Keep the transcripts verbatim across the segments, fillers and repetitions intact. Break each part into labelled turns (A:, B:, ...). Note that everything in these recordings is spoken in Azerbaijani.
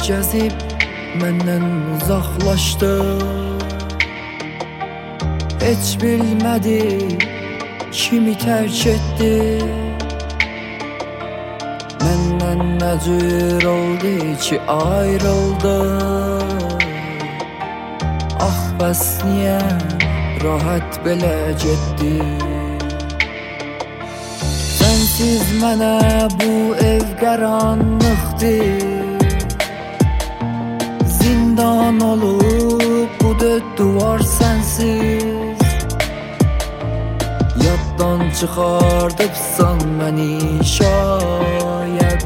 A: gəzib məndən uzaqlaşdı. Heç bilmədi kimi tərk etdi. Məndən nə cür oldu ki ayrıldı. Ah bəs niyə rahat belə getdi. Sənsiz mənə bu ev qaranlıqdır. Zindan olub bu dörd duvar sənsiz. Yaddan çıxardıbsan məni şayət.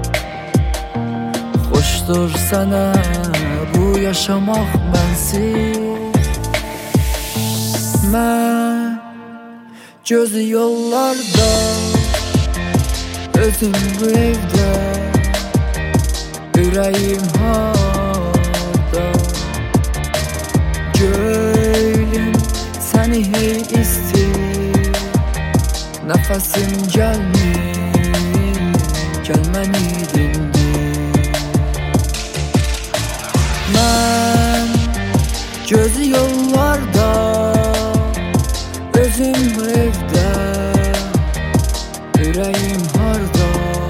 A: Xoşdur sənə bu yaşamaq mənsiz. Mən gözü yollarda, özüm bu evdə, ürəyim harda. Gönlüm səni hey istir. Nəfəsim gəlmir, gəlməni dindir. Mən gözü yollarda, özüm bu evdə, ürəyim harda.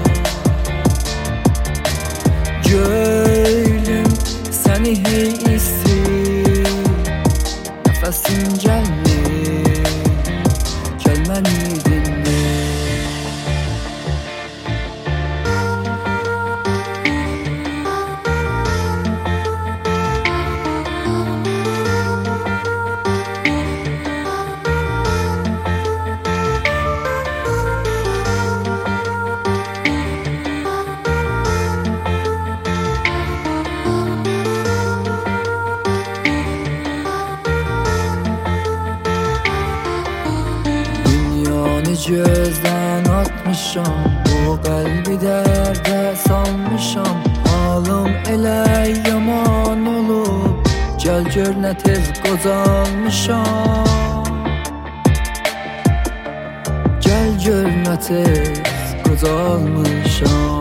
A: Gönlüm səni hey istir. Nəfəsim gəlmir, gəlməni dindir. Gözdən atmışam, bu qəlbi dərdə salmışam. Halım elə yaman olub, gəl gör nə tez qocalmışam. Gəl gör nə tez qocalmışam.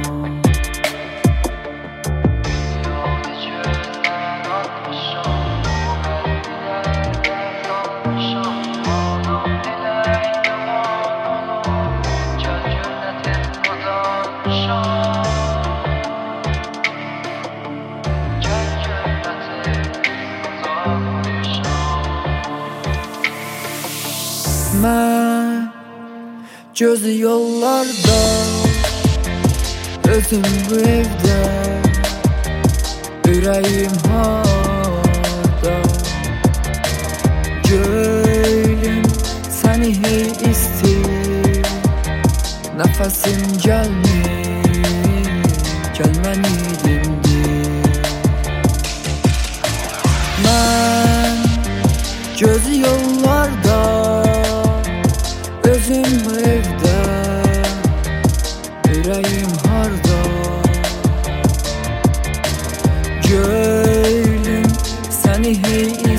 A: Mən gözü yollarda, özüm bu evdə, ürəyim harda. Gönlüm səni hey istir. Nəfəsim gəlmir, gəlməni dindir. Mən gözü yollarda, özüm bu evdə, ürəyim harda. Gönlüm səni hey